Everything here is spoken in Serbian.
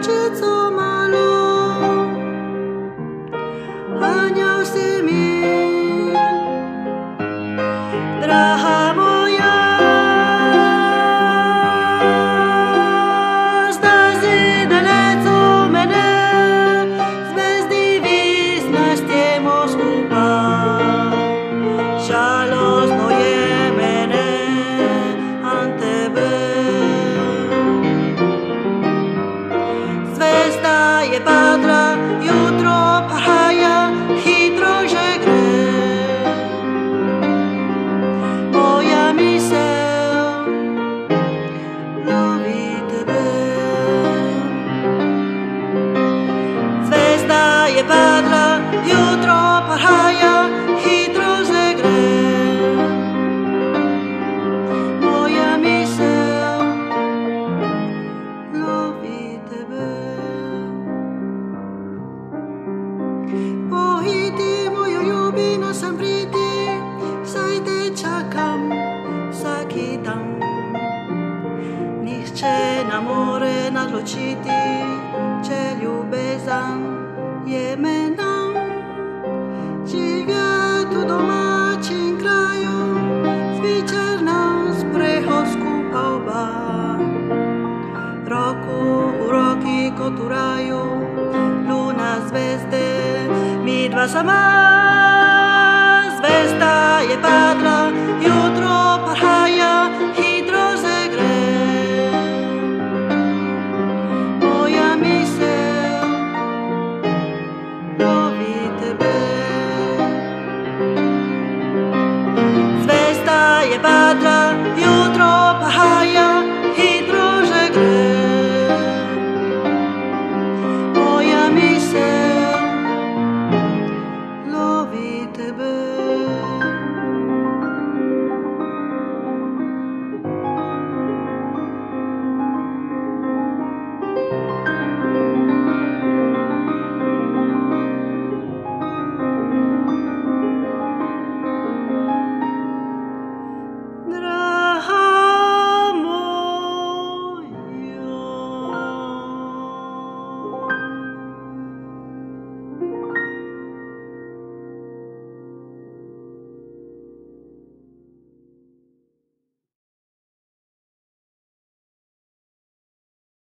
dziecięco malo. Anioł si mi, draha moja, zdarzy daleko mnie, zvezdy vyzneste Moskupa. Žalostno je mene an tebe. Zvezda je padla, jutro pahaja, hitro že gre. Moja mysel loví tebe. Zvezda je padla, jutro pahaja, hitro že gre. Moja mysel loví tebe. Pohiti moja ljubina sam priti, saj te čakam vsaki dan. Nihče na more nadločiti, če ljubezen je med nam. Živjet v domačem kraju, zvečerna sprehod skupaj oba. Roko v roki kot v raju, luna zvezde, mi dva sama. Zvezda je padla,